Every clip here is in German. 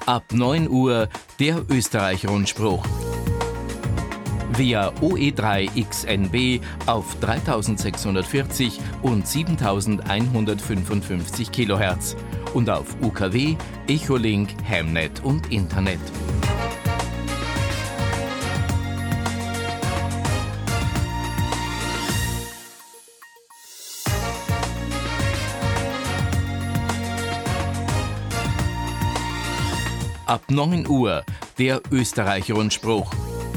Ab 9 Uhr der Österreich-Rundspruch. Via OE3XNB auf 3640 und 7155 kHz und auf UKW, Echolink, Hamnet und Internet. Ab 9 Uhr der Österreich-Rundspruch.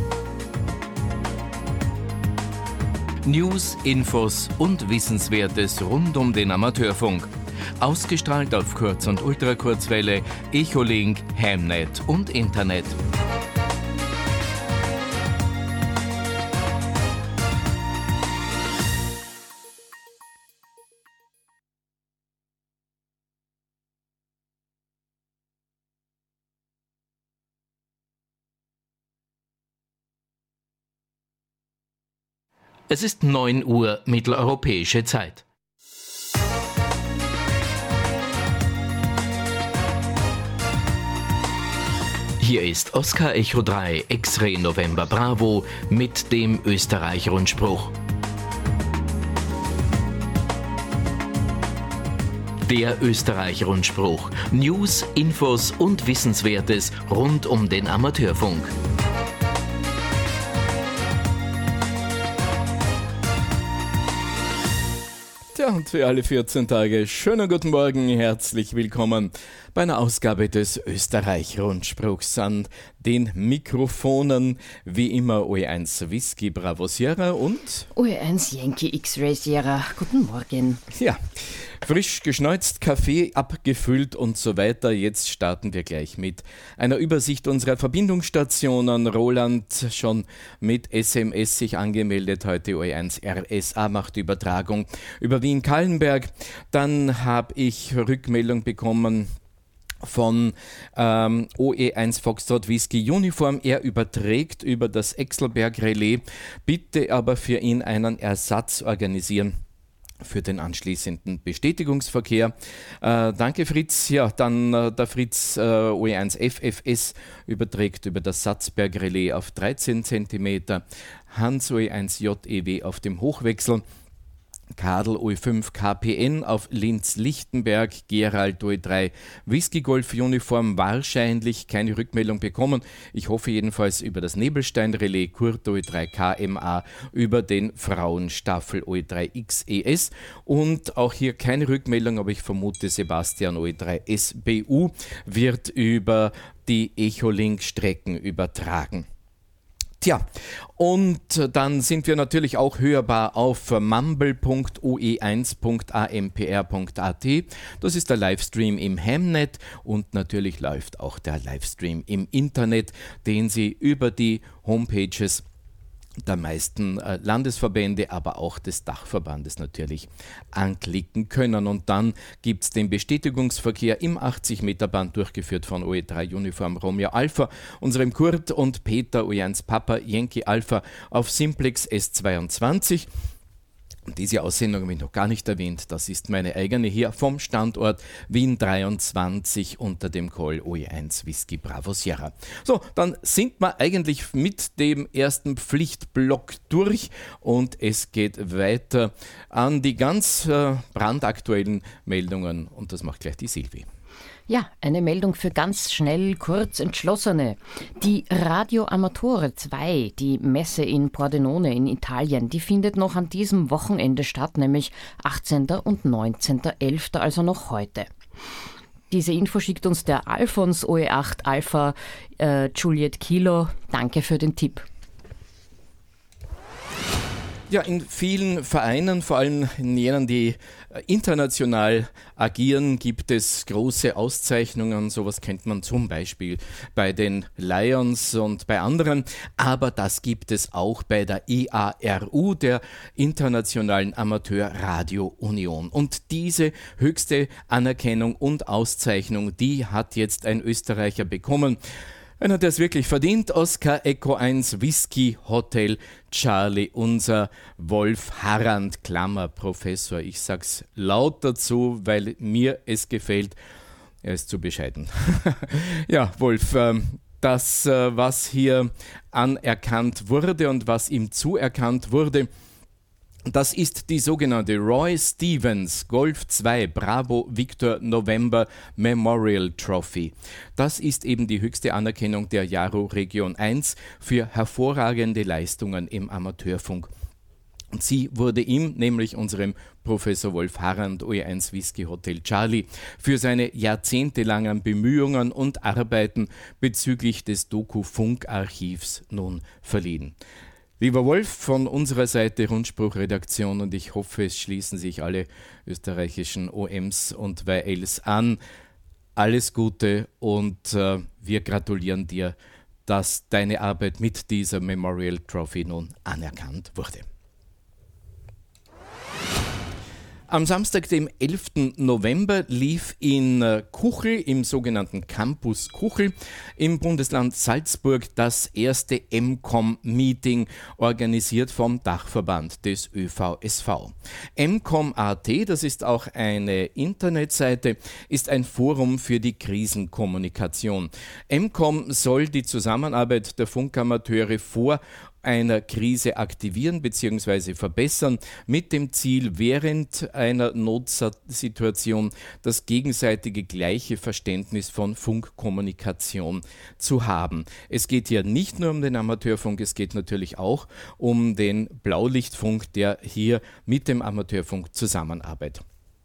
News, Infos und Wissenswertes rund um den Amateurfunk. Ausgestrahlt auf Kurz- und Ultrakurzwelle, Echolink, Hamnet und Internet. Es ist 9 Uhr mitteleuropäische Zeit. Hier ist Oscar Echo 3 X-Ray November Bravo mit dem Österreich-Rundspruch. Der Österreich-Rundspruch. News, Infos und Wissenswertes rund um den Amateurfunk. Ja, und für alle 14 Tage schönen guten Morgen, herzlich willkommen bei einer Ausgabe des Österreich-Rundspruchs. An den Mikrofonen wie immer OE1 Whisky Bravo Sierra und OE1 Yankee X-Ray Sierra. Guten Morgen. Ja, frisch geschneuzt, Kaffee abgefüllt und so weiter. Jetzt starten wir gleich mit einer Übersicht unserer Verbindungsstationen. Roland schon mit SMS sich angemeldet. Heute OE1 RSA macht Übertragung über Wien-Kallenberg. Dann habe ich Rückmeldung bekommen von OE1 Foxtrot Whisky Uniform. Er überträgt über das Exelberg Relais. Bitte aber für ihn einen Ersatz organisieren für den anschließenden Bestätigungsverkehr. Danke Fritz. Ja, dann der Fritz OE1 FFS überträgt über das Satzberg Relais auf 13 cm. Hans OE1 JEW auf dem Hochwechsel. Kadel OE5 KPN auf Linz-Lichtenberg, Gerald OE3 Whisky Golf Uniform, wahrscheinlich keine Rückmeldung bekommen. Ich hoffe jedenfalls über das Nebelstein-Relais, Kurt OE3 KMA über den Frauenstaffel OE3 XES und auch hier keine Rückmeldung, aber ich vermute Sebastian OE3 SBU wird über die Echolink-Strecken übertragen. Tja, und dann sind wir natürlich auch hörbar auf mumble.oe1.ampr.at. Das ist der Livestream im Hamnet und natürlich läuft auch der Livestream im Internet, den Sie über die Homepages der meisten Landesverbände, aber auch des Dachverbandes natürlich anklicken können. Und dann gibt es den Bestätigungsverkehr im 80-Meter-Band durchgeführt von OE3 Uniform Romeo Alpha, unserem Kurt und Peter OE1 Papa Yankee Alpha auf Simplex S22. Und diese Aussendung habe ich noch gar nicht erwähnt, das ist meine eigene hier vom Standort Wien 23 unter dem Call OE1 Whisky Bravo Sierra. So, dann sind wir eigentlich mit dem ersten Pflichtblock durch und es geht weiter an die ganz brandaktuellen Meldungen und das macht gleich die Silvi. Ja, eine Meldung für ganz schnell, kurz Entschlossene. Die Radio Amatore 2, die Messe in Pordenone in Italien, die findet noch an diesem Wochenende statt, nämlich 18. und 19.11., also noch heute. Diese Info schickt uns der Alfons OE8 Alpha Juliet Kilo. Danke für den Tipp. Ja, in vielen Vereinen, vor allem in jenen, die international agieren, gibt es große Auszeichnungen. Sowas kennt man zum Beispiel bei den Lions und bei anderen. Aber das gibt es auch bei der IARU, der Internationalen Amateur Radio Union. Und diese höchste Anerkennung und Auszeichnung, die hat jetzt ein Österreicher bekommen. Einer, der es wirklich verdient, Oscar Echo 1 Whisky Hotel Charlie, unser Wolf Harrand, Klammer Professor. Ich sag's laut dazu, weil mir es gefällt. Er ist zu bescheiden. Ja, Wolf, das, was hier anerkannt wurde und was ihm zuerkannt wurde, das ist die sogenannte Roy Stevens Golf 2 Bravo Victor November Memorial Trophy. Das ist eben die höchste Anerkennung der Jaro Region 1 für hervorragende Leistungen im Amateurfunk. Und sie wurde ihm, nämlich unserem Professor Wolf Harand, OE1 Whisky Hotel Charlie, für seine jahrzehntelangen Bemühungen und Arbeiten bezüglich des Doku-Funk-Archivs nun verliehen. Lieber Wolf, von unserer Seite Rundspruchredaktion, und ich hoffe, es schließen sich alle österreichischen OMs und YLs an. Alles Gute, und wir gratulieren dir, dass deine Arbeit mit dieser Memorial Trophy nun anerkannt wurde. Am Samstag, dem 11. November, lief in Kuchel, im sogenannten Campus Kuchel, im Bundesland Salzburg, das erste MCOM-Meeting, organisiert vom Dachverband des ÖVSV. MCOM.at, das ist auch eine Internetseite, ist ein Forum für die Krisenkommunikation. MCOM soll die Zusammenarbeit der Funkamateure vor einer Krise aktivieren bzw. verbessern, mit dem Ziel, während einer Notsituation das gegenseitige gleiche Verständnis von Funkkommunikation zu haben. Es geht hier nicht nur um den Amateurfunk, es geht natürlich auch um den Blaulichtfunk, der hier mit dem Amateurfunk zusammenarbeitet.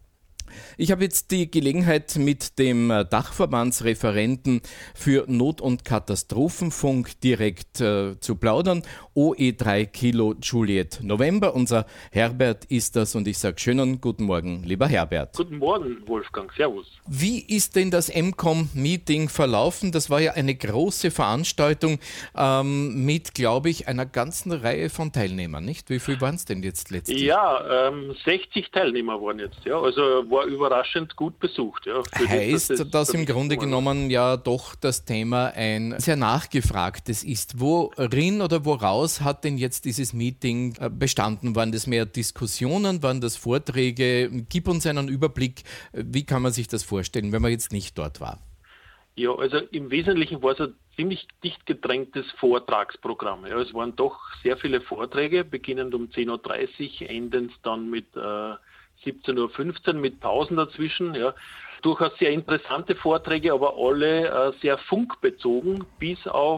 Ich habe jetzt die Gelegenheit, mit dem Dachverbandsreferenten für Not- und Katastrophenfunk direkt zu plaudern. OE3 Kilo Juliet November. Unser Herbert ist das, und ich sage schönen guten Morgen, lieber Herbert. Guten Morgen, Wolfgang. Servus. Wie ist denn das MCOM-Meeting verlaufen? Das war ja eine große Veranstaltung mit, glaube ich, einer ganzen Reihe von Teilnehmern, nicht? Wie viel waren es denn jetzt letztlich? Ja, 60 Teilnehmer waren jetzt, ja. Also war überraschend gut besucht. Ja. Heißt, dass im Grunde genommen ja doch das Thema ein sehr nachgefragtes ist. Worin oder woraus hat denn jetzt dieses Meeting bestanden? Waren das mehr Diskussionen, waren das Vorträge? Gib uns einen Überblick, wie kann man sich das vorstellen, wenn man jetzt nicht dort war? Ja, also im Wesentlichen war es ein ziemlich dicht gedrängtes Vortragsprogramm. Ja. Es waren doch sehr viele Vorträge, beginnend um 10.30 Uhr, endend dann mit 17.15 Uhr mit Pausen dazwischen. Ja. Durchaus sehr interessante Vorträge, aber alle sehr funkbezogen, bis auf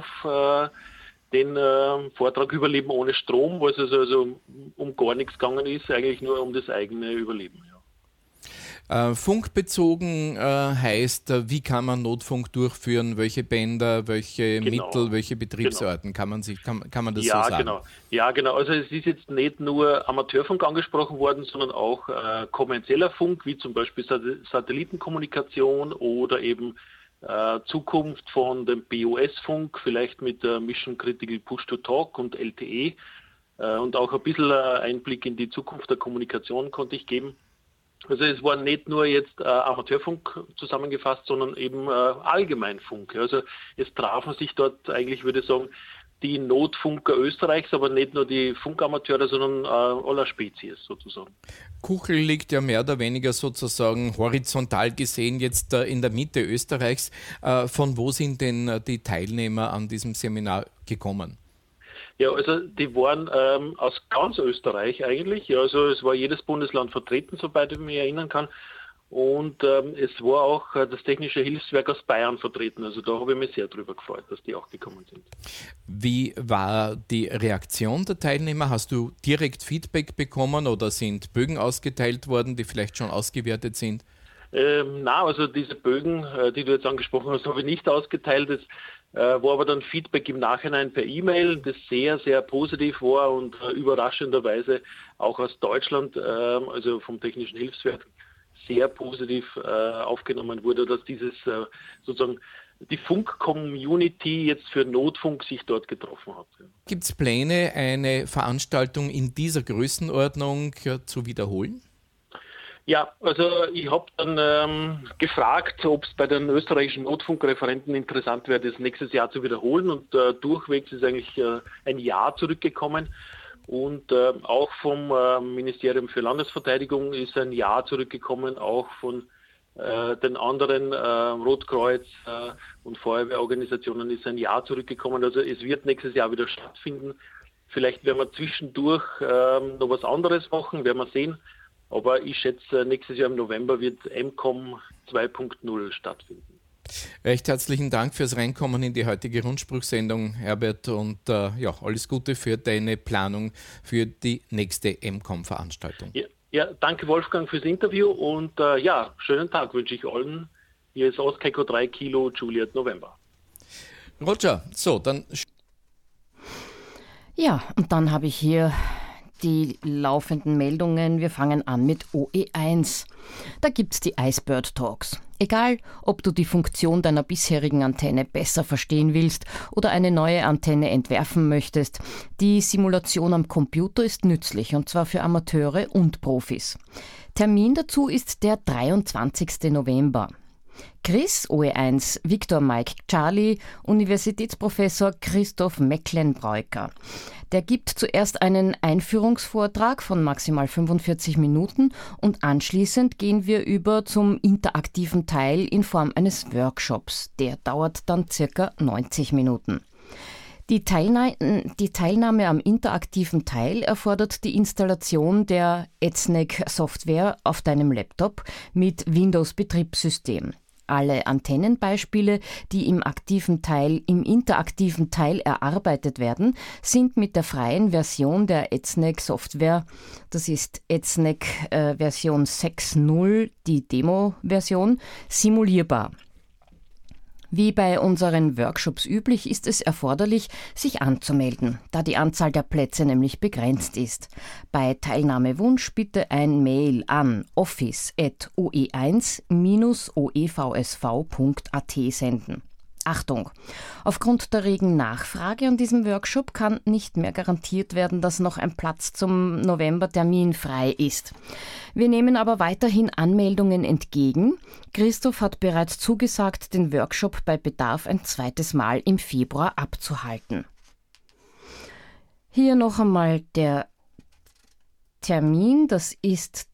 den Vortrag Überleben ohne Strom, wo es also um gar nichts gegangen ist, eigentlich nur um das eigene Überleben. Ja. Funkbezogen heißt, wie kann man Notfunk durchführen, welche Bänder, welche Mittel, welche Betriebsarten, kann man das so sagen? Ja, genau. Also es ist jetzt nicht nur Amateurfunk angesprochen worden, sondern auch kommerzieller Funk, wie zum Beispiel Satellitenkommunikation oder eben Zukunft von dem BOS-Funk, vielleicht mit Mission Critical Push-to-Talk und LTE. Und auch ein bisschen Einblick in die Zukunft der Kommunikation konnte ich geben. Also es war nicht nur jetzt Amateurfunk zusammengefasst, sondern eben Allgemeinfunk. Also es trafen sich dort eigentlich, würde ich sagen, die Notfunker Österreichs, aber nicht nur die Funkamateure, sondern aller Spezies sozusagen. Kuchel liegt ja mehr oder weniger sozusagen horizontal gesehen jetzt in der Mitte Österreichs. Von wo sind denn die Teilnehmer an diesem Seminar gekommen? Ja, also die waren aus ganz Österreich eigentlich. Ja, also es war jedes Bundesland vertreten, soweit ich mich erinnern kann. Und es war auch das Technische Hilfswerk aus Bayern vertreten. Also da habe ich mich sehr drüber gefreut, dass die auch gekommen sind. Wie war die Reaktion der Teilnehmer? Hast du direkt Feedback bekommen oder sind Bögen ausgeteilt worden, die vielleicht schon ausgewertet sind? Na, also diese Bögen, die du jetzt angesprochen hast, habe ich nicht ausgeteilt. Das war aber dann Feedback im Nachhinein per E-Mail, das sehr, sehr positiv war und überraschenderweise auch aus Deutschland, also vom Technischen Hilfswerk, sehr positiv aufgenommen wurde, dass dieses sozusagen die Funk-Community jetzt für Notfunk sich dort getroffen hat. Gibt es Pläne, eine Veranstaltung in dieser Größenordnung zu wiederholen? Ja, also ich habe dann gefragt, ob es bei den österreichischen Notfunkreferenten interessant wäre, das nächstes Jahr zu wiederholen, und durchwegs ist eigentlich ein Jahr zurückgekommen, und auch vom Ministerium für Landesverteidigung ist ein Jahr zurückgekommen, auch von den anderen Rotkreuz und Feuerwehrorganisationen ist ein Jahr zurückgekommen. Also es wird nächstes Jahr wieder stattfinden. Vielleicht werden wir zwischendurch noch was anderes machen, werden wir sehen. Aber ich schätze, nächstes Jahr im November wird MCOM 2.0 stattfinden. Recht herzlichen Dank fürs Reinkommen in die heutige Rundspruchsendung, Herbert, und alles Gute für deine Planung für die nächste MCOM-Veranstaltung. Ja, danke Wolfgang fürs Interview und schönen Tag wünsche ich allen. Hier ist Oscar 3 Kilo Juliet November. Roger, so, dann... Ja, und dann habe ich hier die laufenden Meldungen. Wir fangen an mit OE1. Da gibt's die Icebird Talks. Egal, ob du die Funktion deiner bisherigen Antenne besser verstehen willst oder eine neue Antenne entwerfen möchtest, die Simulation am Computer ist nützlich, und zwar für Amateure und Profis. Termin dazu ist der 23. November. Chris, OE1, Victor Mike Charlie, Universitätsprofessor Christoph Mecklenbreuker. Der gibt zuerst einen Einführungsvortrag von maximal 45 Minuten und anschließend gehen wir über zum interaktiven Teil in Form eines Workshops. Der dauert dann circa 90 Minuten. Die Teilnahme am interaktiven Teil erfordert die Installation der EZNEC-Software auf deinem Laptop mit Windows-Betriebssystem. Alle Antennenbeispiele, die im interaktiven Teil erarbeitet werden, sind mit der freien Version der EZNEC-Software, das ist EZNEC Version 6.0, die Demo-Version, simulierbar. Wie bei unseren Workshops üblich ist es erforderlich, sich anzumelden, da die Anzahl der Plätze nämlich begrenzt ist. Bei Teilnahmewunsch bitte ein Mail an office@oe1-oevsv.at senden. Achtung! Aufgrund der regen Nachfrage an diesem Workshop kann nicht mehr garantiert werden, dass noch ein Platz zum Novembertermin frei ist. Wir nehmen aber weiterhin Anmeldungen entgegen. Christoph hat bereits zugesagt, den Workshop bei Bedarf ein zweites Mal im Februar abzuhalten. Hier noch einmal der Termin, das ist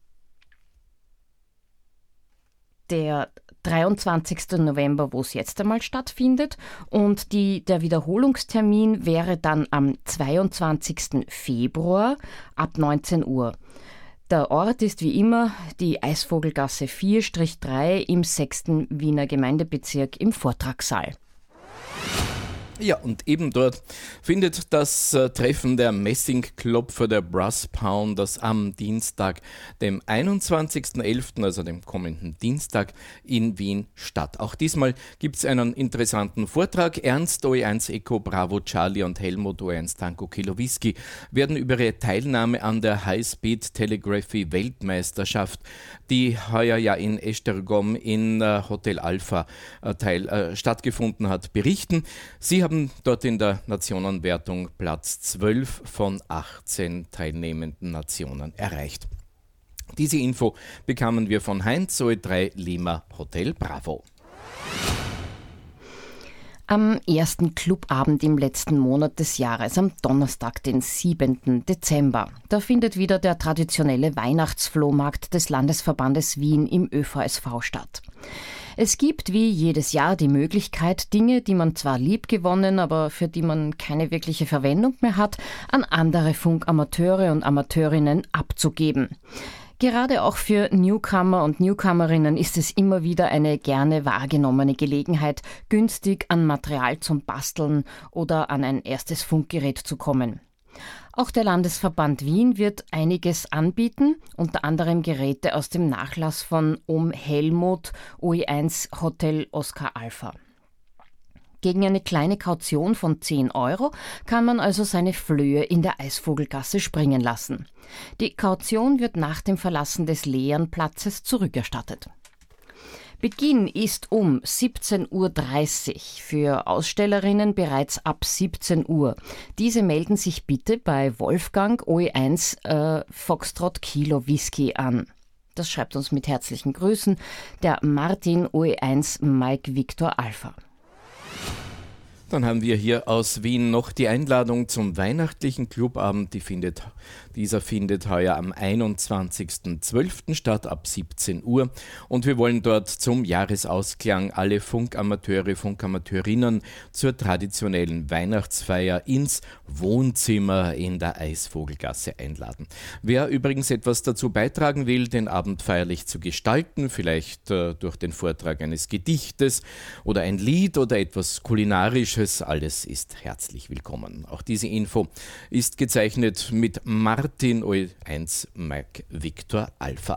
der 23. November, wo es jetzt einmal stattfindet, und der Wiederholungstermin wäre dann am 22. Februar ab 19 Uhr. Der Ort ist wie immer die Eisvogelgasse 4-3 im 6. Wiener Gemeindebezirk im Vortragssaal. Ja, und eben dort findet das Treffen der Messingklopfer der Brass Pounders am Dienstag, dem 21.11., also dem kommenden Dienstag, in Wien statt. Auch diesmal gibt es einen interessanten Vortrag. Ernst, OE1 Echo Bravo Charlie und Helmut, OE1 Tango Kilo Whisky, werden über ihre Teilnahme an der High-Speed Telegraphy Weltmeisterschaft, die heuer ja in Esztergom in Hotel Alpha stattgefunden hat, berichten. Sie haben dort in der Nationenwertung Platz 12 von 18 teilnehmenden Nationen erreicht. Diese Info bekamen wir von Heinz, OE3 Lima Hotel Bravo. Am ersten Clubabend im letzten Monat des Jahres, am Donnerstag, den 7. Dezember, da findet wieder der traditionelle Weihnachtsflohmarkt des Landesverbandes Wien im ÖVSV statt. Es gibt wie jedes Jahr die Möglichkeit, Dinge, die man zwar liebgewonnen, aber für die man keine wirkliche Verwendung mehr hat, an andere Funkamateure und Amateurinnen abzugeben. Gerade auch für Newcomer und Newcomerinnen ist es immer wieder eine gerne wahrgenommene Gelegenheit, günstig an Material zum Basteln oder an ein erstes Funkgerät zu kommen. Auch der Landesverband Wien wird einiges anbieten, unter anderem Geräte aus dem Nachlass von Helmut, OE1 Hotel Oscar Alpha. Gegen eine kleine Kaution von 10 € kann man also seine Flöhe in der Eisvogelgasse springen lassen. Die Kaution wird nach dem Verlassen des leeren Platzes zurückerstattet. Beginn ist um 17.30 Uhr, für Ausstellerinnen bereits ab 17 Uhr. Diese melden sich bitte bei Wolfgang OE1 Foxtrot Kilo Whisky an. Das schreibt uns mit herzlichen Grüßen der Martin OE1 Mike Victor Alpha. Dann haben wir hier aus Wien noch die Einladung zum weihnachtlichen Clubabend. Dieser findet heuer am 21.12. statt, ab 17 Uhr. Und wir wollen dort zum Jahresausklang alle Funkamateure, Funkamateurinnen zur traditionellen Weihnachtsfeier ins Wohnzimmer in der Eisvogelgasse einladen. Wer übrigens etwas dazu beitragen will, den Abend feierlich zu gestalten, vielleicht durch den Vortrag eines Gedichtes oder ein Lied oder etwas Kulinarisches, alles ist herzlich willkommen. Auch diese Info ist gezeichnet mit Martin OE1 Mike Victor Alpha.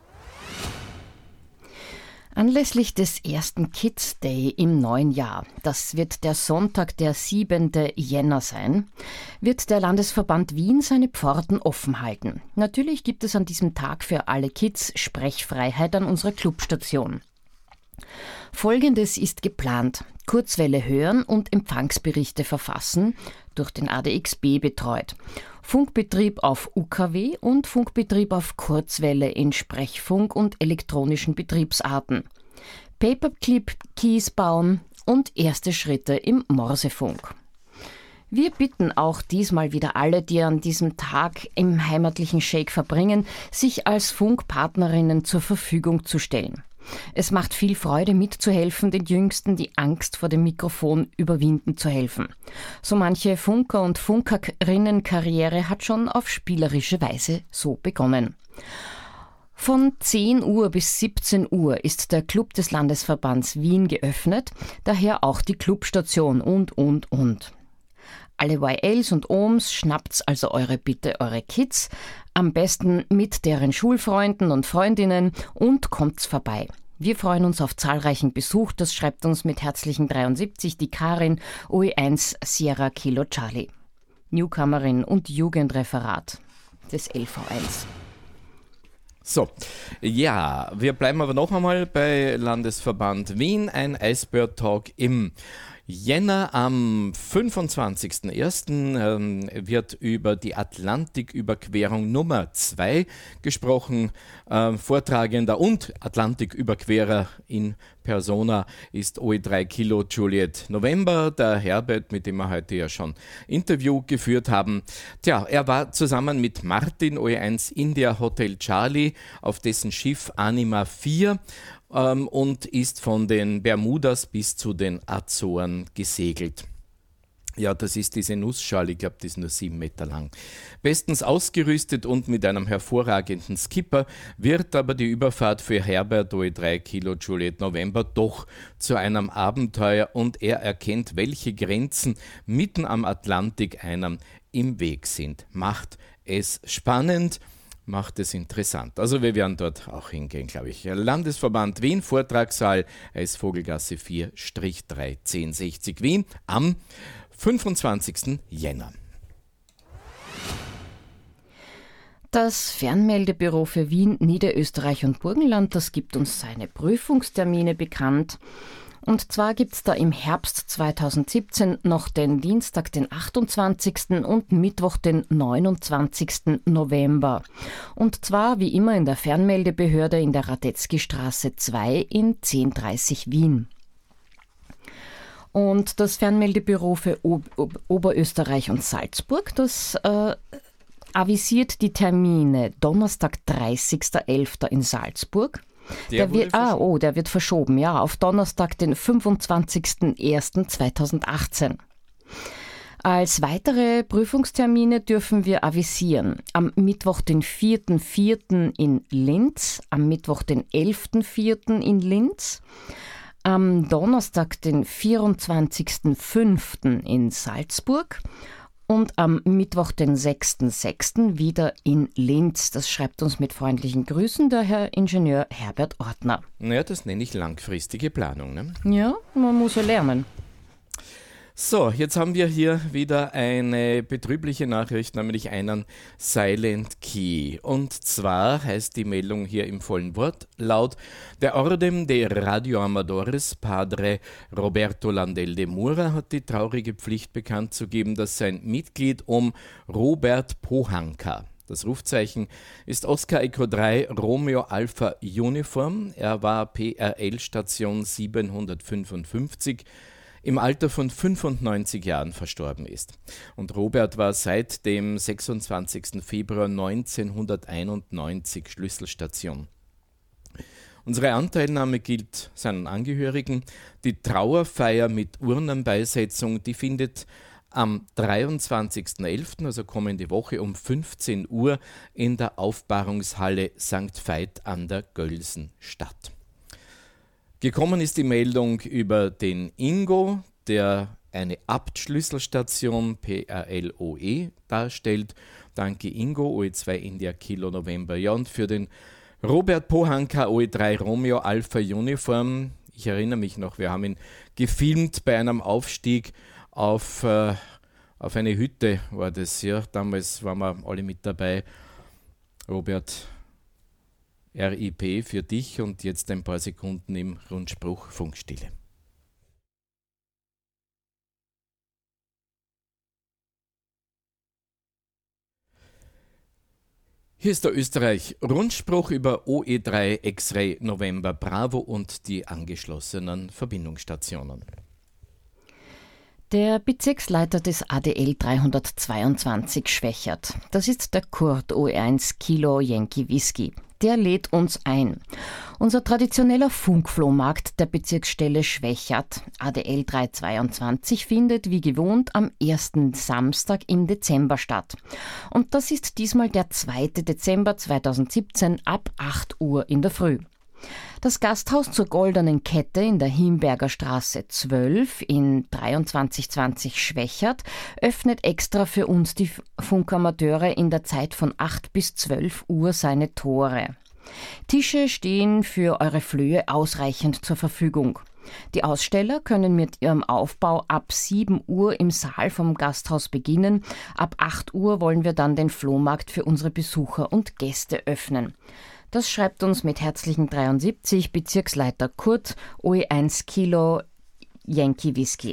Anlässlich des ersten Kids Day im neuen Jahr, das wird der Sonntag, der 7. Jänner sein, wird der Landesverband Wien seine Pforten offen halten. Natürlich gibt es an diesem Tag für alle Kids Sprechfreiheit an unserer Clubstation. Folgendes ist geplant: Kurzwelle hören und Empfangsberichte verfassen, durch den ADXB betreut. Funkbetrieb auf UKW und Funkbetrieb auf Kurzwelle in Sprechfunk und elektronischen Betriebsarten. Paperclip-Keys bauen und erste Schritte im Morsefunk. Wir bitten auch diesmal wieder alle, die an diesem Tag im heimatlichen Shake verbringen, sich als Funkpartnerinnen zur Verfügung zu stellen. Es macht viel Freude, mitzuhelfen, den Jüngsten die Angst vor dem Mikrofon überwinden zu helfen. So manche Funker- und Funkerinnenkarriere hat schon auf spielerische Weise so begonnen. Von 10 Uhr bis 17 Uhr ist der Club des Landesverbands Wien geöffnet, daher auch die Clubstation und. Alle YLs und Ohms, schnappt's also bitte eure Kids, am besten mit deren Schulfreunden und Freundinnen und kommt's vorbei. Wir freuen uns auf zahlreichen Besuch, das schreibt uns mit herzlichen 73 die Karin OE1 Sierra Kilo Charlie, Newcomerin und Jugendreferat des LV1. So, ja, wir bleiben aber noch einmal bei Landesverband Wien, ein Eisbär Talk im Jänner. Am 25.01. Wird über die Atlantiküberquerung Nummer 2 gesprochen. Vortragender und Atlantiküberquerer in Persona ist OE3 Kilo Juliet November, der Herbert, mit dem wir heute ja schon Interview geführt haben. Tja, er war zusammen mit Martin OE1 India Hotel Charlie auf dessen Schiff Anima 4 und ist von den Bermudas bis zu den Azoren gesegelt. Ja, das ist diese Nussschale, ich glaube, die ist nur 7 Meter lang. Bestens ausgerüstet und mit einem hervorragenden Skipper wird aber die Überfahrt für Herbert OE3 Kilo Juliet November doch zu einem Abenteuer und er erkennt, welche Grenzen mitten am Atlantik einem im Weg sind. Macht es spannend, macht es interessant. Also wir werden dort auch hingehen, glaube ich. Landesverband Wien, Vortragssaal, Eisvogelgasse 4-3 1060 Wien am 25. Jänner. Das Fernmeldebüro für Wien, Niederösterreich und Burgenland, das gibt uns seine Prüfungstermine bekannt. Und zwar gibt es da im Herbst 2017 noch den Dienstag, den 28. und Mittwoch, den 29. November. Und zwar wie immer in der Fernmeldebehörde in der Radetzky-Straße 2 in 1030 Wien. Und das Fernmeldebüro für Oberösterreich und Salzburg, das avisiert die Termine Donnerstag, 30.11. in Salzburg. Der wird verschoben, ja, auf Donnerstag, den 25.01.2018. Als weitere Prüfungstermine dürfen wir avisieren: am Mittwoch, den 4.04. in Linz, am Mittwoch, den 11.04. in Linz, am Donnerstag, den 24.05. in Salzburg und am Mittwoch, den 6.06. wieder in Linz. Das schreibt uns mit freundlichen Grüßen der Herr Ingenieur Herbert Ortner. Naja, das nenne ich langfristige Planung, ne? Ja, man muss ja lernen. So, jetzt haben wir hier wieder eine betrübliche Nachricht, nämlich einen Silent Key. Und zwar heißt die Meldung hier im vollen Wortlaut: Der Orden de Radioamadores Padre Roberto Landel de Mura hat die traurige Pflicht bekannt zu geben, dass sein Mitglied Robert Pohanka, das Rufzeichen ist Oscar Echo 3 Romeo Alpha Uniform, er war PRL Station 755, im Alter von 95 Jahren verstorben ist. Und Robert war seit dem 26. Februar 1991 Schlüsselstation. Unsere Anteilnahme gilt seinen Angehörigen. Die Trauerfeier mit Urnenbeisetzung, die findet am 23.11., also kommende Woche um 15 Uhr in der Aufbahrungshalle St. Veit an der Gölsen statt. Gekommen ist die Meldung über den Ingo, der eine Abt-Schlüsselstation PRLOE darstellt. Danke Ingo, OE2 India Kilo November. Ja, und für den Robert Pohanka, OE3 Romeo Alpha Uniform. Ich erinnere mich noch, wir haben ihn gefilmt bei einem Aufstieg auf eine Hütte, war das, ja. Damals waren wir alle mit dabei. Robert, RIP für dich und jetzt ein paar Sekunden im Rundspruch Funkstille. Hier ist der Österreich-Rundspruch über OE3 X-Ray November Bravo und die angeschlossenen Verbindungsstationen. Der Bezirksleiter des ADL 322 Schwächert. Das ist der Kurt, OE1 Kilo Yankee Whisky. Der lädt uns ein. Unser traditioneller Funkflohmarkt der Bezirksstelle Schwächert, ADL 322, findet wie gewohnt am ersten Samstag im Dezember statt. Und das ist diesmal der 2. Dezember 2017 ab 8 Uhr in der Früh. Das Gasthaus zur Goldenen Kette in der Himberger Straße 12 in 2320 Schwächert öffnet extra für uns die Funkamateure in der Zeit von 8 bis 12 Uhr seine Tore. Tische stehen für eure Flöhe ausreichend zur Verfügung. Die Aussteller können mit ihrem Aufbau ab 7 Uhr im Saal vom Gasthaus beginnen. Ab 8 Uhr wollen wir dann den Flohmarkt für unsere Besucher und Gäste öffnen. Das schreibt uns mit herzlichen 73 Bezirksleiter Kurt, OE1 Kilo Yankee Whisky.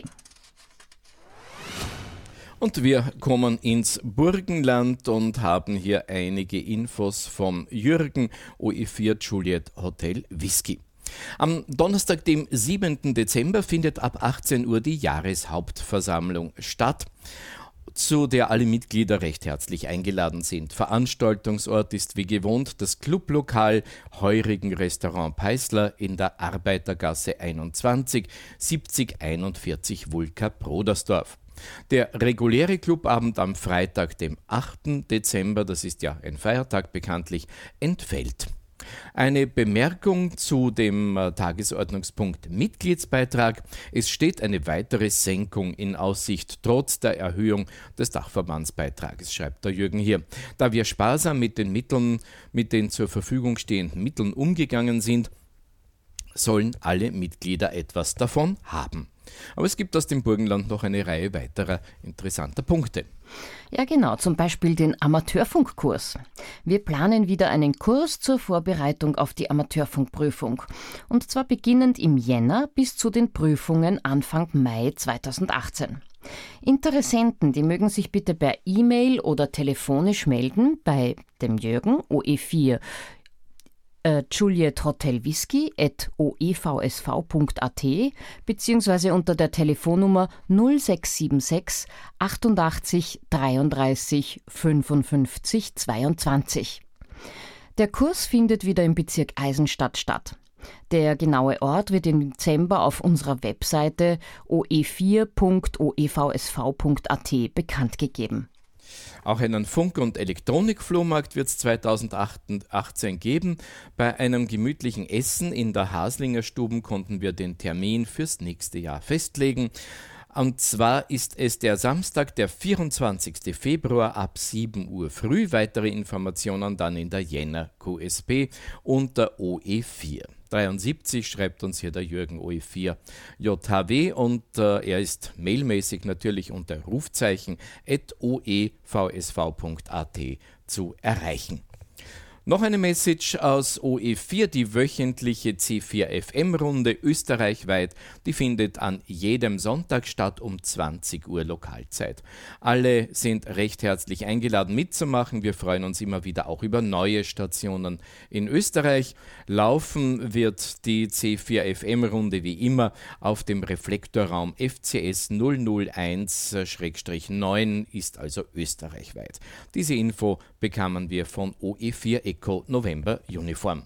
Und wir kommen ins Burgenland und haben hier einige Infos von Jürgen, OE4 Juliet Hotel Whisky. Am Donnerstag, dem 7. Dezember, findet ab 18 Uhr die Jahreshauptversammlung statt, zu der alle Mitglieder recht herzlich eingeladen sind. Veranstaltungsort ist wie gewohnt das Clublokal Heurigen Restaurant Peisler in der Arbeitergasse 21, 7041 Vulka-Brodersdorf. Der reguläre Clubabend am Freitag, dem 8. Dezember, das ist ja ein Feiertag bekanntlich, entfällt. Eine Bemerkung zu dem Tagesordnungspunkt Mitgliedsbeitrag. Es steht eine weitere Senkung in Aussicht, trotz der Erhöhung des Dachverbandsbeitrages, schreibt der Jürgen hier. Da wir sparsam mit den zur Verfügung stehenden Mitteln umgegangen sind, sollen alle Mitglieder etwas davon haben. Aber es gibt aus dem Burgenland noch eine Reihe weiterer interessanter Punkte. Ja genau, zum Beispiel den Amateurfunkkurs. Wir planen wieder einen Kurs zur Vorbereitung auf die Amateurfunkprüfung. Und zwar beginnend im Jänner bis zu den Prüfungen Anfang Mai 2018. Interessenten, die mögen sich bitte per E-Mail oder telefonisch melden bei dem Jürgen, OE4 Juliet Hotel Whisky @oevsv.at beziehungsweise unter der Telefonnummer 0676 88 33 55 22. Der Kurs findet wieder im Bezirk Eisenstadt statt. Der genaue Ort wird im Dezember auf unserer Webseite oe4.oevsv.at bekannt gegeben. Auch einen Funk- und Elektronikflohmarkt wird es 2018 geben. Bei einem gemütlichen Essen in der Haslinger Stuben konnten wir den Termin fürs nächste Jahr festlegen. Und zwar ist es der Samstag, der 24. Februar ab 7 Uhr früh. Weitere Informationen dann in der Jänner QSP unter OE4. 73 schreibt uns hier der Jürgen OE4 JHW und er ist mailmäßig natürlich unter Rufzeichen @oevsv.at zu erreichen. Noch eine Message aus OE4, die wöchentliche C4FM-Runde österreichweit. Die findet an jedem Sonntag statt um 20 Uhr Lokalzeit. Alle sind recht herzlich eingeladen mitzumachen. Wir freuen uns immer wieder auch über neue Stationen in Österreich. Laufen wird die C4FM-Runde wie immer auf dem Reflektorraum FCS 001-9, ist also österreichweit. Diese Info bekamen wir von OE4 November Uniform.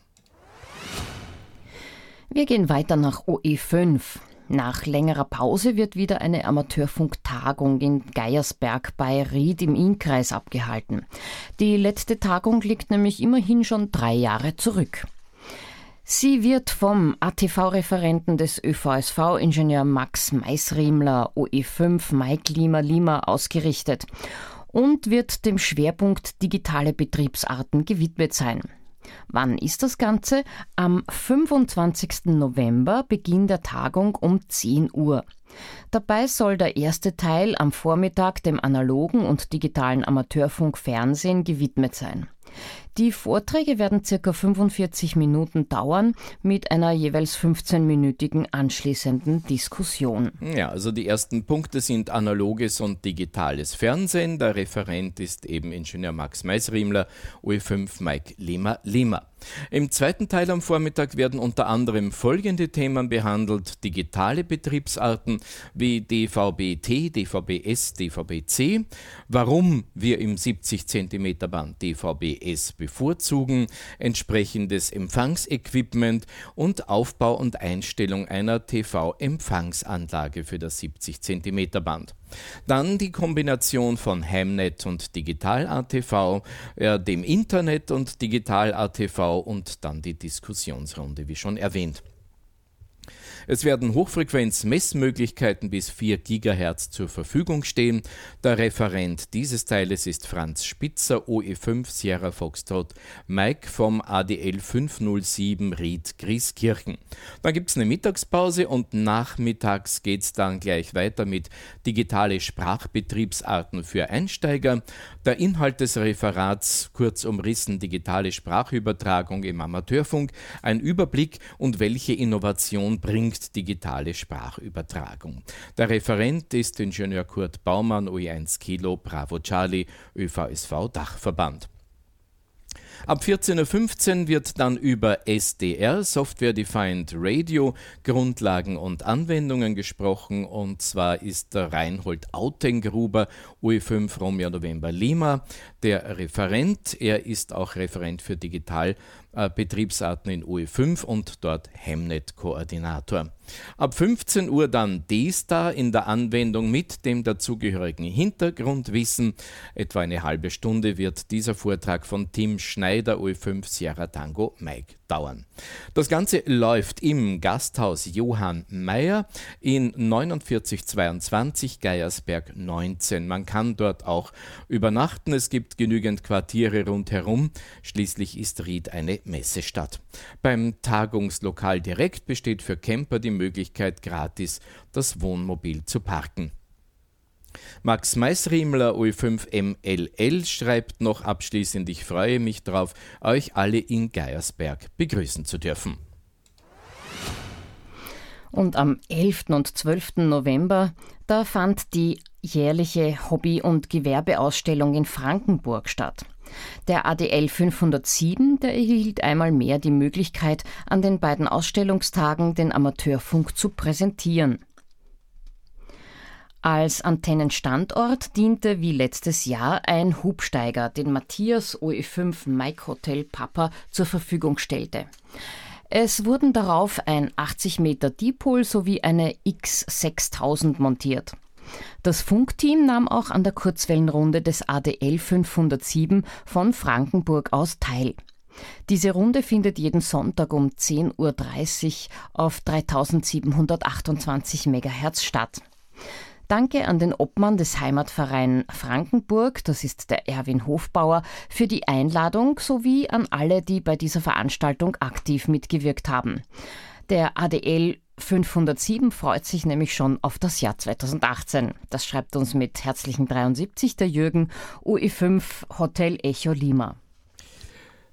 Wir gehen weiter nach OE5. Nach längerer Pause wird wieder eine Amateurfunk-Tagung in Geiersberg bei Ried im Innkreis abgehalten. Die letzte Tagung liegt nämlich immerhin schon 3 Jahre zurück. Sie wird vom ATV-Referenten des ÖVSV, Ingenieur Max Maisriemler, OE5 Mike Lima ausgerichtet und wird dem Schwerpunkt digitale Betriebsarten gewidmet sein. Wann ist das Ganze? Am 25. November, Beginn der Tagung um 10 Uhr. Dabei soll der erste Teil am Vormittag dem analogen und digitalen Amateurfunk-Fernsehen gewidmet sein. Die Vorträge werden ca. 45 Minuten dauern, mit einer jeweils 15-minütigen anschließenden Diskussion. Ja, also die ersten Punkte sind analoges und digitales Fernsehen. Der Referent ist eben Ingenieur Max Maisriemler, OE5 Mike Lima. Im zweiten Teil am Vormittag werden unter anderem folgende Themen behandelt: digitale Betriebsarten wie DVB-T, DVB-S, DVB-C, warum wir im 70 cm Band DVB-S bevorzugen, entsprechendes Empfangsequipment und Aufbau und Einstellung einer TV-Empfangsanlage für das 70 cm Band. Dann die Kombination von Hamnet und Digital-ATV, dem Internet und Digital-ATV und dann die Diskussionsrunde, wie schon erwähnt. Es werden Hochfrequenz-Messmöglichkeiten bis 4 GHz zur Verfügung stehen. Der Referent dieses Teiles ist Franz Spitzer, OE5 Sierra Foxtrot Mike vom ADL 507 Ried Grieskirchen. Dann gibt es eine Mittagspause und nachmittags geht es dann gleich weiter mit digitale Sprachbetriebsarten für Einsteiger. Der Inhalt des Referats, kurz umrissen, digitale Sprachübertragung im Amateurfunk, ein Überblick und welche Innovation bringt digitale Sprachübertragung. Der Referent ist Ingenieur Kurt Baumann, OE1 Kilo Bravo Charlie, ÖVSV Dachverband. Ab 14.15 Uhr wird dann über SDR, Software Defined Radio, Grundlagen und Anwendungen gesprochen, und zwar ist der Reinhold Autengruber, OE5 Romeo November Lima, der Referent. Er ist auch Referent für Digitalbetriebsarten in OE5 und dort Hamnet-Koordinator. Ab 15 Uhr dann D-Star in der Anwendung mit dem dazugehörigen Hintergrundwissen. Etwa eine halbe Stunde wird dieser Vortrag von Tim Schneider, OE5 Sierra Tango Mike, dauern. Das Ganze läuft im Gasthaus Johann Mayer in 4922 Geiersberg 19. Man kann dort auch übernachten. Es gibt genügend Quartiere rundherum. Schließlich ist Ried eine Messestadt. Beim Tagungslokal direkt besteht für Camper die Möglichkeit, gratis das Wohnmobil zu parken. Max Maisriemler, OE5 MLL, schreibt noch abschließend: Ich freue mich darauf, euch alle in Geiersberg begrüßen zu dürfen. Und am 11. und 12. November, da fand die jährliche Hobby- und Gewerbeausstellung in Frankenburg statt. Der ADL 507, der erhielt einmal mehr die Möglichkeit, an den beiden Ausstellungstagen den Amateurfunk zu präsentieren. Als Antennenstandort diente wie letztes Jahr ein Hubsteiger, den Matthias, OE5 Mike Hotel Papa, zur Verfügung stellte. Es wurden darauf ein 80 Meter Dipol sowie eine X6000 montiert. Das Funkteam nahm auch an der Kurzwellenrunde des ADL 507 von Frankenburg aus teil. Diese Runde findet jeden Sonntag um 10.30 Uhr auf 3728 MHz statt. Danke an den Obmann des Heimatvereins Frankenburg, das ist der Erwin Hofbauer, für die Einladung sowie an alle, die bei dieser Veranstaltung aktiv mitgewirkt haben. Der ADL 507 freut sich nämlich schon auf das Jahr 2018. Das schreibt uns mit herzlichen 73 der Jürgen, OE5 Hotel Echo Lima.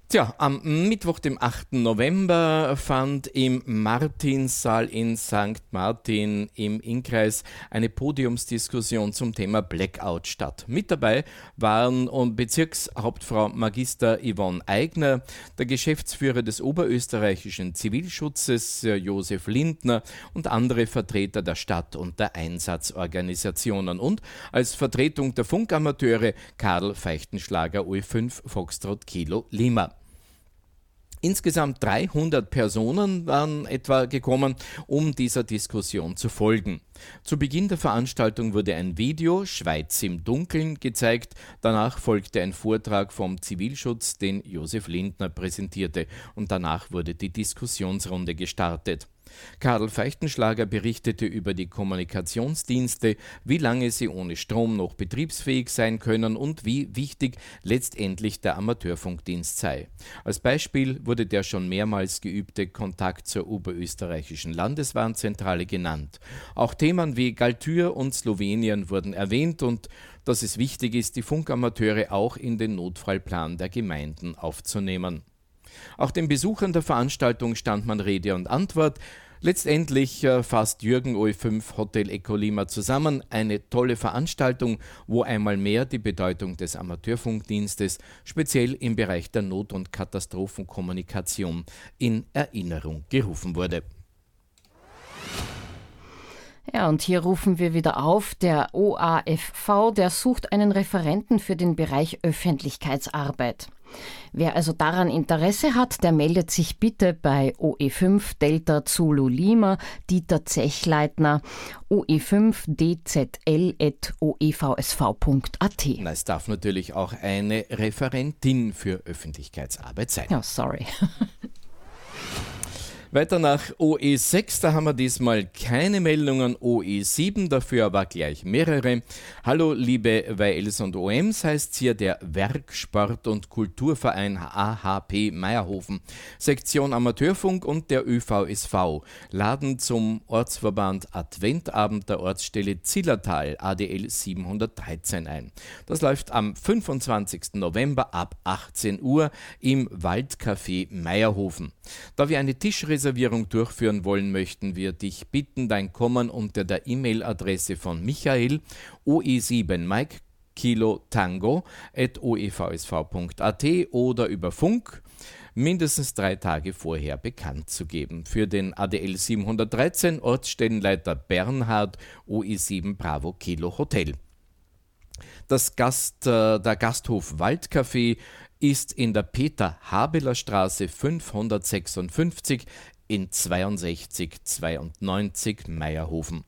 Tja, am Mittwoch, dem 8. November, fand im Martinssaal in St. Martin im Innkreis eine Podiumsdiskussion zum Thema Blackout statt. Mit dabei waren Bezirkshauptfrau Magister Yvonne Eigner, der Geschäftsführer des Oberösterreichischen Zivilschutzes Josef Lindner und andere Vertreter der Stadt und der Einsatzorganisationen und als Vertretung der Funkamateure Karl Feichtenschlager OE5 Foxtrot Kilo Lima. Insgesamt 300 Personen waren etwa gekommen, um dieser Diskussion zu folgen. Zu Beginn der Veranstaltung wurde ein Video Schweiz im Dunkeln gezeigt. Danach folgte ein Vortrag vom Zivilschutz, den Josef Lindner präsentierte. Und danach wurde die Diskussionsrunde gestartet. Karl Feichtenschlager berichtete über die Kommunikationsdienste, wie lange sie ohne Strom noch betriebsfähig sein können und wie wichtig letztendlich der Amateurfunkdienst sei. Als Beispiel wurde der schon mehrmals geübte Kontakt zur oberösterreichischen Landeswarnzentrale genannt. Auch Themen wie Galtür und Slowenien wurden erwähnt und dass es wichtig ist, die Funkamateure auch in den Notfallplan der Gemeinden aufzunehmen. Auch den Besuchern der Veranstaltung stand man Rede und Antwort. Letztendlich fasst Jürgen OE5 Hotel Eco Lima zusammen. Eine tolle Veranstaltung, wo einmal mehr die Bedeutung des Amateurfunkdienstes, speziell im Bereich der Not- und Katastrophenkommunikation, in Erinnerung gerufen wurde. Ja, und hier rufen wir wieder auf, der OAFV, der sucht einen Referenten für den Bereich Öffentlichkeitsarbeit. Wer also daran Interesse hat, der meldet sich bitte bei OE5 Delta Zulu Lima, Dieter Zechleitner, oe5dzl@oevsv.at. Es darf natürlich auch eine Referentin für Öffentlichkeitsarbeit sein. Ja, sorry. Weiter nach OE6, da haben wir diesmal keine Meldungen, OE7, dafür aber gleich mehrere. Hallo liebe WLs und OMs, heißt hier der Werksport- und Kulturverein AHP Meierhofen, Sektion Amateurfunk und der ÖVSV laden zum Ortsverband Adventabend der Ortsstelle Zillertal ADL 713 ein. Das läuft am 25. November ab 18 Uhr im Waldcafé Meierhofen. Da wir eine Tischreservierung durchführen wollen, möchten wir dich bitten, dein Kommen unter der E-Mail-Adresse von Michael OE7 Mike Kilo Tango @oevsv.at oder über Funk mindestens 3 Tage vorher bekannt zu geben. Für den ADL 713 Ortsstellenleiter Bernhard OE7 Bravo Kilo Hotel. Der Gasthof Waldcafé ist in der Peter-Habeler-Straße 556 in 6292 Meierhofen.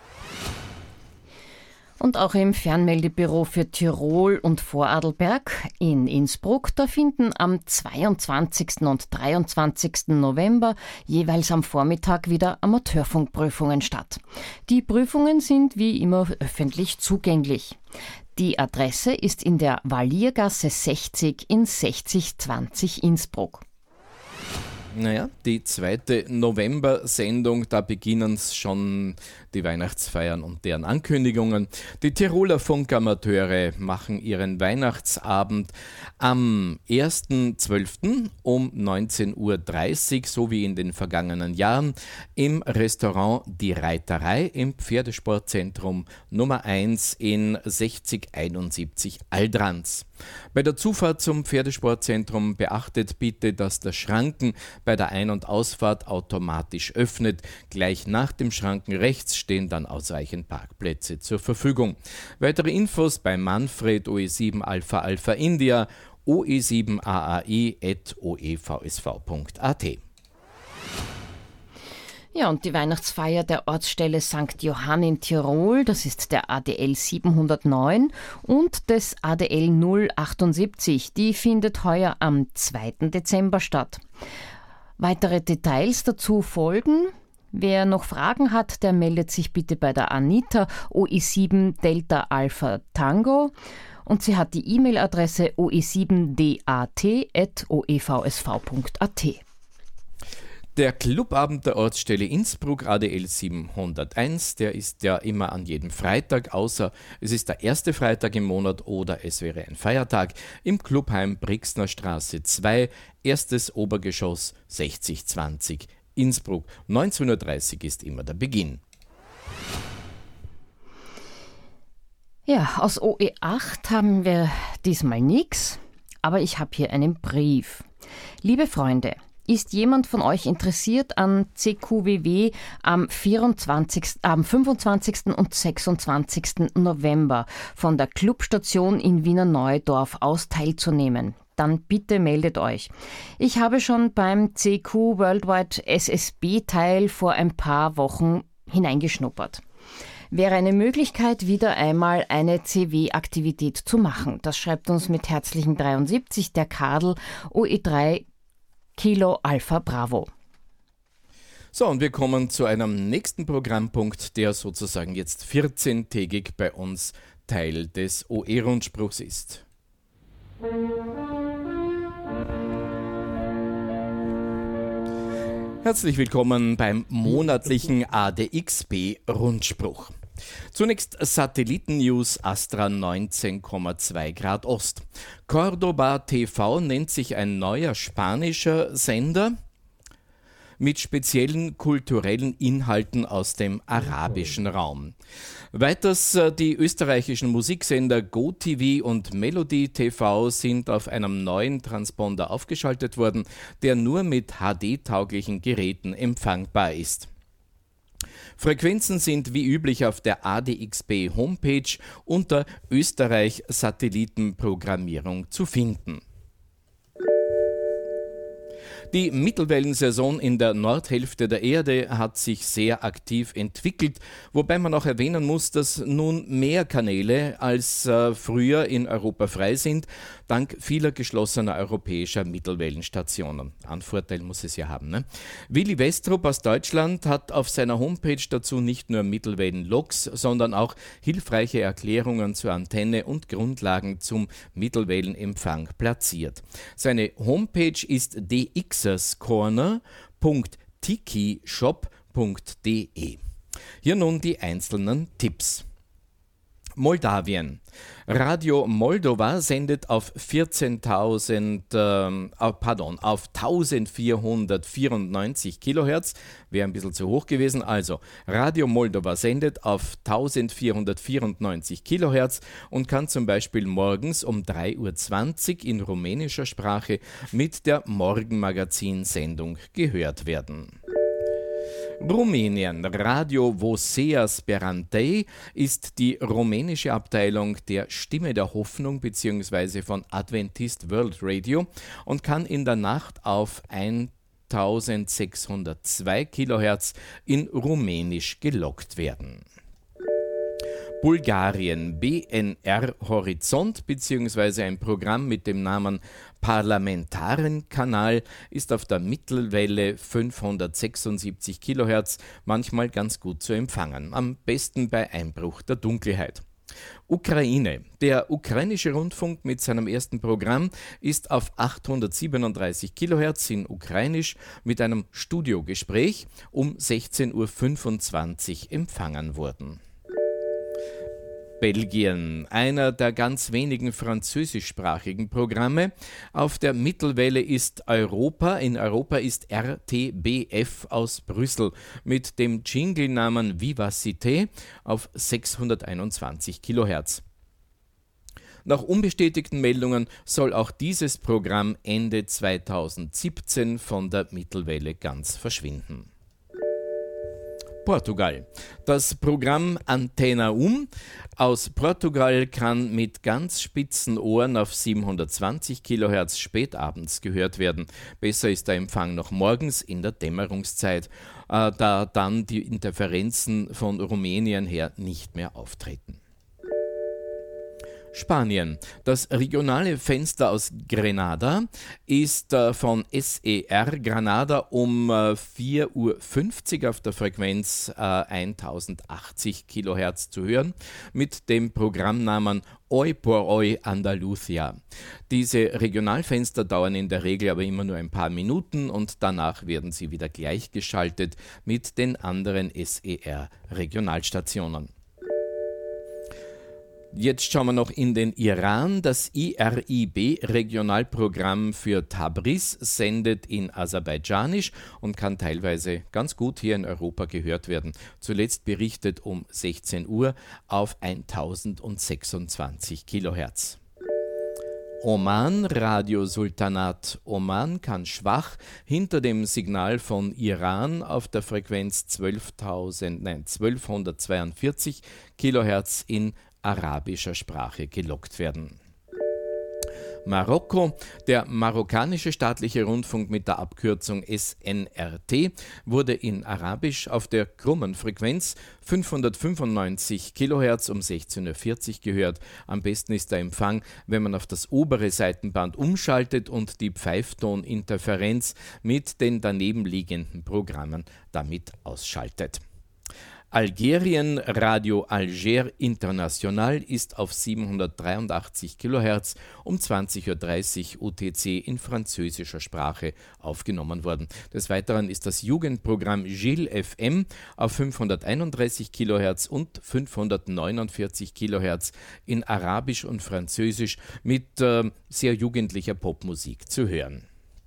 Und auch im Fernmeldebüro für Tirol und Vorarlberg in Innsbruck, da finden am 22. und 23. November jeweils am Vormittag wieder Amateurfunkprüfungen statt. Die Prüfungen sind wie immer öffentlich zugänglich. Die Adresse ist in der Valiergasse 60 in 6020 Innsbruck. Naja, die 2. November-Sendung, da beginnen schon die Weihnachtsfeiern und deren Ankündigungen. Die Tiroler Funkamateure machen ihren Weihnachtsabend am 1.12. um 19.30 Uhr, so wie in den vergangenen Jahren, im Restaurant Die Reiterei im Pferdesportzentrum Nummer 1 in 6071 Aldranz. Bei der Zufahrt zum Pferdesportzentrum beachtet bitte, dass der Schranken bei der Ein- und Ausfahrt automatisch öffnet. Gleich nach dem Schranken rechts stehen dann ausreichend Parkplätze zur Verfügung. Weitere Infos bei Manfred OE7 Alpha Alpha India oe7aai@oevsv.at. Ja, und die Weihnachtsfeier der Ortsstelle St. Johann in Tirol, das ist der ADL 709 und des ADL 078, die findet heuer am 2. Dezember statt. Weitere Details dazu folgen. Wer noch Fragen hat, der meldet sich bitte bei der Anita OE7 Delta Alpha Tango und sie hat die E-Mail-Adresse oe7dat@oevsv.at. Der Clubabend der Ortsstelle Innsbruck ADL 701, der ist ja immer an jedem Freitag, außer es ist der erste Freitag im Monat oder es wäre ein Feiertag, im Clubheim Brixner Straße 2, erstes Obergeschoss 6020 Innsbruck. 19.30 Uhr ist immer der Beginn. Ja, aus OE8 haben wir diesmal nichts, aber ich habe hier einen Brief. Liebe Freunde, ist jemand von euch interessiert an CQWW am 25. und 26. November von der Clubstation in Wiener Neudorf aus teilzunehmen? Dann bitte meldet euch. Ich habe schon beim CQ Worldwide SSB-Teil vor ein paar Wochen hineingeschnuppert. Wäre eine Möglichkeit, wieder einmal eine CW-Aktivität zu machen. Das schreibt uns mit herzlichen 73 der Kadel OE3 Kilo Alpha Bravo. So, und wir kommen zu einem nächsten Programmpunkt, der sozusagen jetzt 14-tägig bei uns Teil des OE-Rundspruchs ist. Herzlich willkommen beim monatlichen ADXB-Rundspruch. Zunächst Satelliten-News Astra 19,2 Grad Ost. Cordoba TV nennt sich ein neuer spanischer Sender mit speziellen kulturellen Inhalten aus dem arabischen Raum. Weiters die österreichischen Musiksender GoTV und Melody TV sind auf einem neuen Transponder aufgeschaltet worden, der nur mit HD-tauglichen Geräten empfangbar ist. Frequenzen sind wie üblich auf der ADXB Homepage unter Österreich Satellitenprogrammierung zu finden. Die Mittelwellensaison in der Nordhälfte der Erde hat sich sehr aktiv entwickelt, wobei man auch erwähnen muss, dass nun mehr Kanäle als früher in Europa frei sind, dank vieler geschlossener europäischer Mittelwellenstationen. Einen Vorteil muss es ja haben, ne? Willi Westrup aus Deutschland hat auf seiner Homepage dazu nicht nur Mittelwellenlogs, sondern auch hilfreiche Erklärungen zur Antenne und Grundlagen zum Mittelwellenempfang platziert. Seine Homepage ist dxerscorner.tikishop.de. Hier nun die einzelnen Tipps. Moldawien. Radio Moldova sendet auf 1494 Kilohertz, wäre ein bisschen zu hoch gewesen, also Radio Moldova sendet auf 1494 Kilohertz und kann zum Beispiel morgens um 3.20 Uhr in rumänischer Sprache mit der Morgenmagazin-Sendung gehört werden. Rumänien. Radio Vocea Sperantei ist die rumänische Abteilung der Stimme der Hoffnung bzw. von Adventist World Radio und kann in der Nacht auf 1602 Kilohertz in Rumänisch gelockt werden. Bulgarien. BNR Horizont bzw. ein Programm mit dem Namen Parlamentarenkanal ist auf der Mittelwelle 576 Kilohertz manchmal ganz gut zu empfangen, am besten bei Einbruch der Dunkelheit. Ukraine. Der ukrainische Rundfunk mit seinem ersten Programm ist auf 837 Kilohertz in Ukrainisch mit einem Studiogespräch um 16.25 Uhr empfangen worden. Belgien, einer der ganz wenigen französischsprachigen Programme. Auf der Mittelwelle ist Europa, in Europa ist RTBF aus Brüssel mit dem Jingle-Namen Vivacité auf 621 Kilohertz. Nach unbestätigten Meldungen soll auch dieses Programm Ende 2017 von der Mittelwelle ganz verschwinden. Portugal. Das Programm Antena aus Portugal kann mit ganz spitzen Ohren auf 720 Kilohertz spätabends gehört werden. Besser ist der Empfang noch morgens in der Dämmerungszeit, da dann die Interferenzen von Rumänien her nicht mehr auftreten. Spanien. Das regionale Fenster aus Grenada ist von SER Granada um 4:50 Uhr auf der Frequenz 1080 kHz zu hören, mit dem Programmnamen Hoy por Hoy Andalucía. Diese Regionalfenster dauern in der Regel aber immer nur ein paar Minuten und danach werden sie wieder gleichgeschaltet mit den anderen SER-Regionalstationen. Jetzt schauen wir noch in den Iran. Das IRIB-Regionalprogramm für Tabriz sendet in Aserbaidschanisch und kann teilweise ganz gut hier in Europa gehört werden. Zuletzt berichtet um 16 Uhr auf 1026 kHz. Oman, Radio Sultanat Oman kann schwach hinter dem Signal von Iran auf der Frequenz 1242 kHz in arabischer Sprache gelockt werden. Marokko, der marokkanische staatliche Rundfunk mit der Abkürzung SNRT, wurde in Arabisch auf der krummen Frequenz 595 kHz um 16:40 Uhr gehört. Am besten ist der Empfang, wenn man auf das obere Seitenband umschaltet und die Pfeiftoninterferenz mit den daneben liegenden Programmen damit ausschaltet. Algerien, Radio Alger International ist auf 783 kHz um 20:30 Uhr UTC in französischer Sprache aufgenommen worden. Des Weiteren ist das Jugendprogramm Gilles FM auf 531 kHz und 549 kHz in Arabisch und Französisch mit sehr jugendlicher Popmusik zu hören.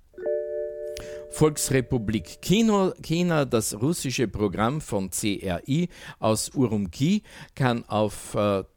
Volksrepublik China, das russische Programm von CRI aus Urumqi, kann auf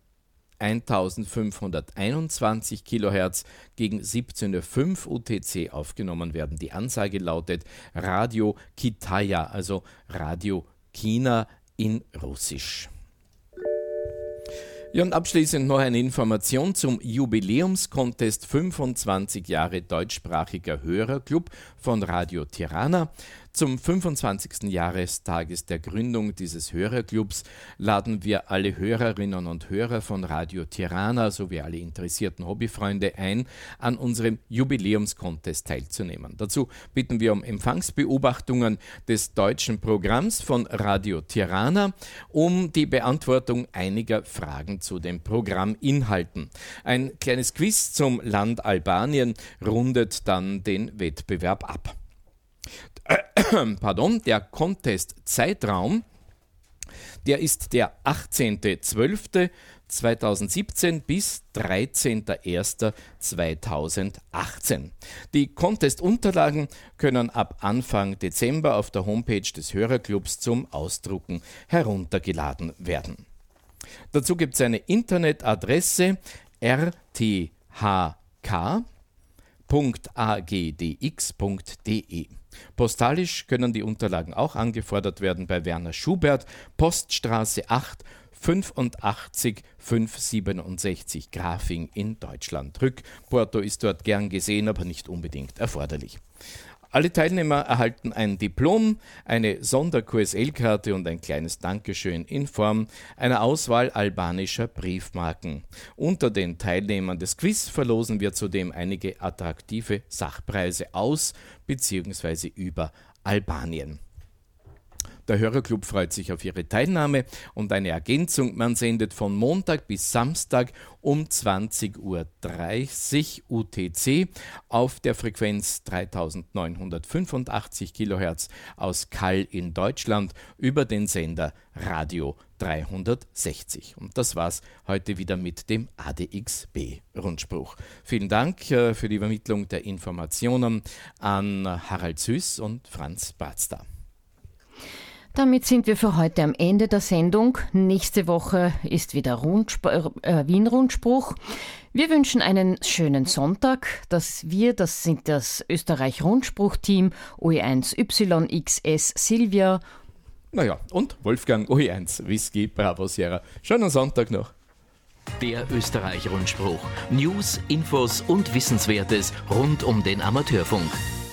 1521 kHz gegen 17:05 UTC aufgenommen werden. Die Ansage lautet Radio Kitaya, also Radio China in Russisch. Ja, und abschließend noch eine Information zum Jubiläumscontest 25 Jahre deutschsprachiger Hörerclub von Radio Tirana. Zum 25. Jahrestages der Gründung dieses Hörerclubs laden wir alle Hörerinnen und Hörer von Radio Tirana sowie alle interessierten Hobbyfreunde ein, an unserem Jubiläumscontest teilzunehmen. Dazu bitten wir um Empfangsbeobachtungen des deutschen Programms von Radio Tirana, um die Beantwortung einiger Fragen zu den Programminhalten. Ein kleines Quiz zum Land Albanien rundet dann den Wettbewerb ab. Der Contest-Zeitraum, der ist der 18.12.2017 bis 13.01.2018. Die Contest-Unterlagen können ab Anfang Dezember auf der Homepage des Hörerclubs zum Ausdrucken heruntergeladen werden. Dazu gibt es eine Internetadresse rthk.agdx.de. Postalisch können die Unterlagen auch angefordert werden bei Werner Schubert, Poststraße 8, 85567 Grafing in Deutschland. Rückporto ist dort gern gesehen, aber nicht unbedingt erforderlich. Alle Teilnehmer erhalten ein Diplom, eine Sonder-QSL-Karte und ein kleines Dankeschön in Form einer Auswahl albanischer Briefmarken. Unter den Teilnehmern des Quiz verlosen wir zudem einige attraktive Sachpreise aus bzw. über Albanien. Der Hörerclub freut sich auf Ihre Teilnahme und eine Ergänzung: Man sendet von Montag bis Samstag um 20:30 Uhr UTC auf der Frequenz 3985 kHz aus Kall in Deutschland über den Sender Radio 360. Und das war's heute wieder mit dem ADXB-Rundspruch. Vielen Dank für die Übermittlung der Informationen an Harald Süß und Franz Bratzda. Damit sind wir für heute am Ende der Sendung. Nächste Woche ist wieder Wien-Rundspruch. Wir wünschen einen schönen Sonntag. Das sind das Österreich-Rundspruch-Team OE1YXS Silvia. Und Wolfgang OE1 Whisky Bravo Sierra. Schönen Sonntag noch. Der Österreich-Rundspruch. News, Infos und Wissenswertes rund um den Amateurfunk.